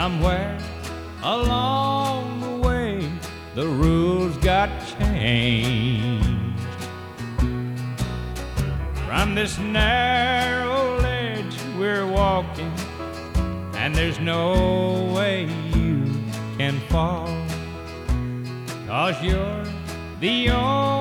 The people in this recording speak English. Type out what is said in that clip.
Somewhere along the way, the rules got changed. From this narrow ledge we're walking, and there's no way you can fall, 'cause you're the only